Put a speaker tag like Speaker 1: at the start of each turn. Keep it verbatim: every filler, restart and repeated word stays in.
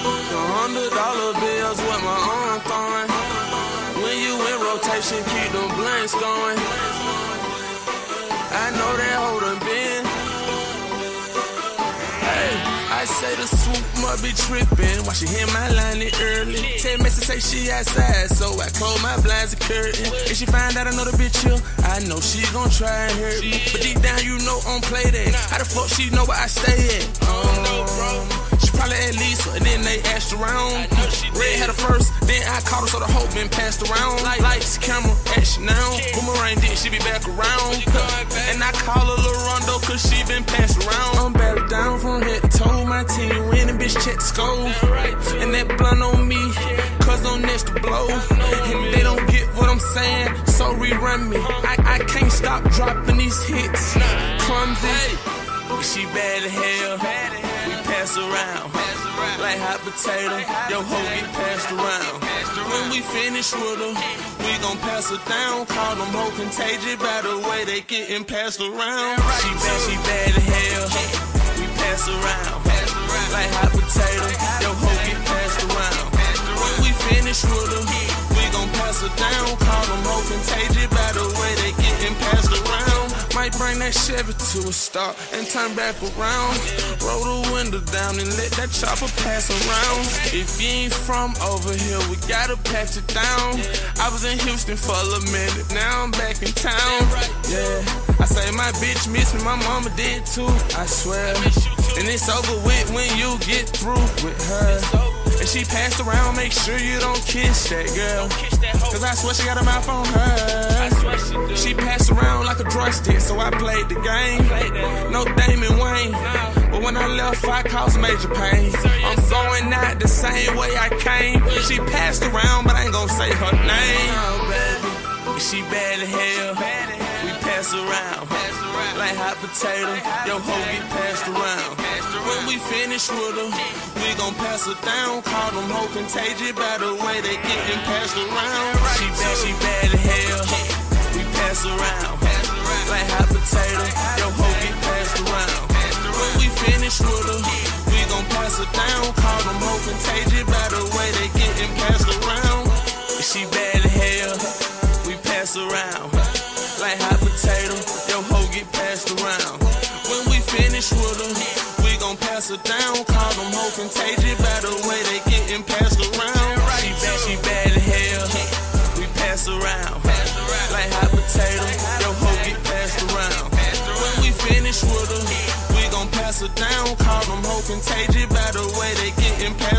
Speaker 1: The hundred dollar bills with my arm throwing. When you in rotation, keep them blanks going. I know that hoe done been. Hey, I say the swoop must be trippin'. Why she hit my line it early? Tell me to say she outside, so I close my blinds and curtain. If she find out I know the bitch here, I know she gon' try and hurt me. But deep down you know I don't play that. How the fuck she know where I stay at? Um, she probably at least, and then they asked around. Red had her first, then I caught her, so the hoe been passed around. Lights, camera, action now. Boomerang did, she be back around. And I call her Lil Rondo, cause she been passed around. I'm back down from head to toe, my team winning, bitch check the score. And that blunt on me, cause I'm next to blow. And they don't get what I'm saying, so rerun me. I, I can't stop dropping these hits. Clumsy, she bad as hell. We pass around like hot potato. Yo ho get passed around. When we finish with her, we gon' pass her down. Call them ho contagious by the way they getting passed around. She bad, she bad as hell. We pass around like hot potato. Yo ho get passed around. When we finish with her, we gon' pass her down. Call them ho contagious by the way they getting passed around. Might bring that Chevy to a stop and turn back around. Roll the window down and let that chopper pass around. If you ain't from over here, we gotta patch it down. I was in Houston for a minute, now I'm back in town. Yeah, I say my bitch miss me, my mama did too, I swear. And it's over with when you get through with her. And she passed around, make sure you don't kiss that girl. Cause I swear she got a mouth on her. She passed around like a joystick, so I played the game. No Damon Wayne, but when I left, I caused major pain. I'm going out the same way I came. She passed around, but I ain't gon' say her name. She bad as hell. We pass around like hot potato. Yo ho get passed around. When we finish with her, we gon' pass her down. Call them ho contagious by the way they getting passed around. She bad, she bad as hell. We pass around like hot potato. Yo ho get passed around. When we finish with her, we gon' pass her down. Call them ho contagious by the way they getting passed around. She bad as hell. We pass around like hot potato. Yo ho get passed around. When we finish with her, we gon' pass her down. Call them ho contagious by the way they getting passed around. She bad, she bad as hell. We pass around like hot potato. Yo ho get passed around. When we finish with her, we gon' pass her down. Call them ho contagious by the way they getting passed around.